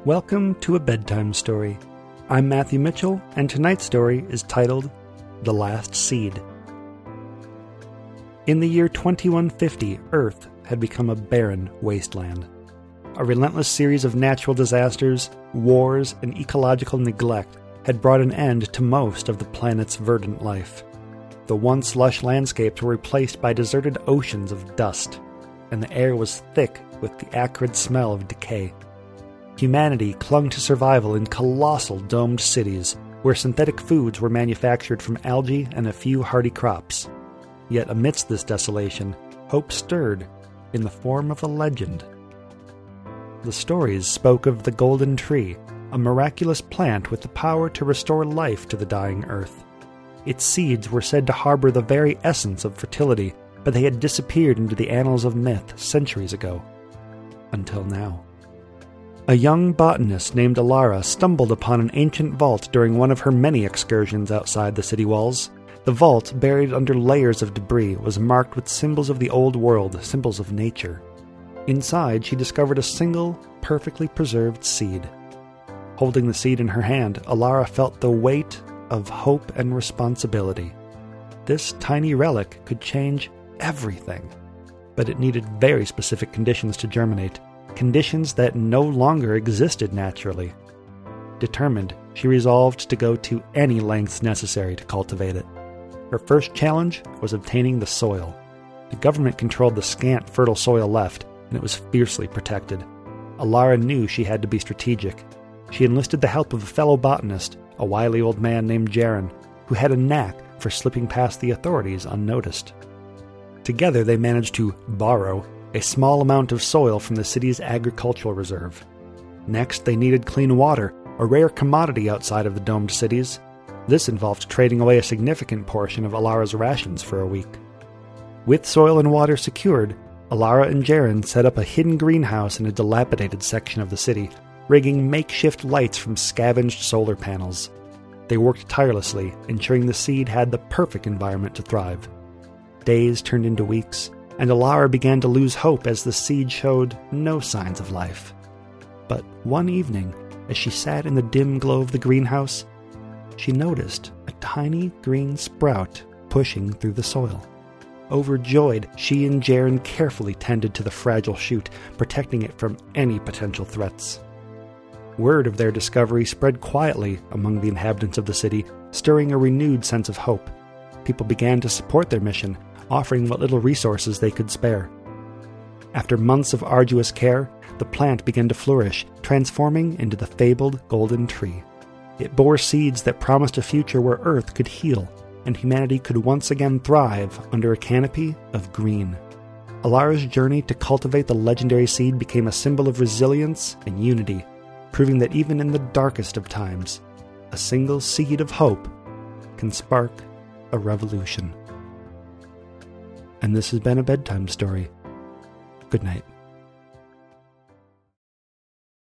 Welcome to A Bedtime Story. I'm Matthew Mitchell, and tonight's story is titled The Last Seed. In the year 2150, Earth had become a barren wasteland. A relentless series of natural disasters, wars, and ecological neglect had brought an end to most of the planet's verdant life. The once lush landscapes were replaced by deserted oceans of dust, and the air was thick with the acrid smell of decay. Humanity clung to survival in colossal domed cities where synthetic foods were manufactured from algae and a few hardy crops. Yet amidst this desolation, hope stirred in the form of a legend. The stories spoke of the Golden Tree, a miraculous plant with the power to restore life to the dying earth. Its seeds were said to harbor the very essence of fertility, but they had disappeared into the annals of myth centuries ago. Until now. A young botanist named Alara stumbled upon an ancient vault during one of her many excursions outside the city walls. The vault, buried under layers of debris, was marked with symbols of the old world, symbols of nature. Inside, she discovered a single, perfectly preserved seed. Holding the seed in her hand, Alara felt the weight of hope and responsibility. This tiny relic could change everything, but it needed very specific conditions to germinate. Conditions that no longer existed naturally. Determined, she resolved to go to any lengths necessary to cultivate it. Her first challenge was obtaining the soil. The government controlled the scant fertile soil left, and it was fiercely protected. Alara knew she had to be strategic. She enlisted the help of a fellow botanist, a wily old man named Jaren, who had a knack for slipping past the authorities unnoticed. Together they managed to borrow a small amount of soil from the city's agricultural reserve. Next, they needed clean water, a rare commodity outside of the domed cities. This involved trading away a significant portion of Alara's rations for a week. With soil and water secured, Alara and Jaren set up a hidden greenhouse in a dilapidated section of the city, rigging makeshift lights from scavenged solar panels. They worked tirelessly, ensuring the seed had the perfect environment to thrive. Days turned into weeks, and Alara began to lose hope as the seed showed no signs of life. But one evening, as she sat in the dim glow of the greenhouse, she noticed a tiny green sprout pushing through the soil. Overjoyed, she and Jaren carefully tended to the fragile shoot, protecting it from any potential threats. Word of their discovery spread quietly among the inhabitants of the city, stirring a renewed sense of hope. People began to support their mission, offering what little resources they could spare. After months of arduous care, the plant began to flourish, transforming into the fabled Golden Tree. It bore seeds that promised a future where Earth could heal, and humanity could once again thrive under a canopy of green. Alara's journey to cultivate the legendary seed became a symbol of resilience and unity, proving that even in the darkest of times, a single seed of hope can spark a revolution. And this has been A Bedtime Story. Good night.